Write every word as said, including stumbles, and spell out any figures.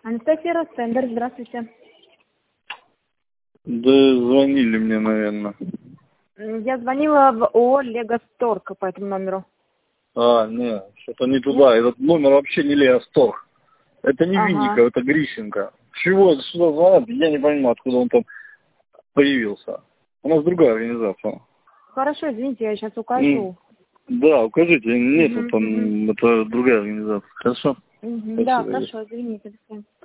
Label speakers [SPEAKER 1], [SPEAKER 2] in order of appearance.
[SPEAKER 1] Анастасия Ростендер, здравствуйте.
[SPEAKER 2] Да звонили мне, наверное.
[SPEAKER 1] Я звонила в ООО «Легосторг» по этому номеру.
[SPEAKER 2] А, нет, что-то не туда. Этот номер вообще не Легосторг. Это не
[SPEAKER 1] Ага.
[SPEAKER 2] Винников, это Грищенко. Чего сюда звонят, я не понимаю, откуда он там появился. У нас другая организация.
[SPEAKER 1] Хорошо, извините, я сейчас укажу.
[SPEAKER 2] М, Да, укажите, нет,
[SPEAKER 1] Мгм,
[SPEAKER 2] там,
[SPEAKER 1] мгм.
[SPEAKER 2] это другая организация. Хорошо?
[SPEAKER 1] Мгм, да,
[SPEAKER 2] Спасибо.
[SPEAKER 1] хорошо, извините. До свидания.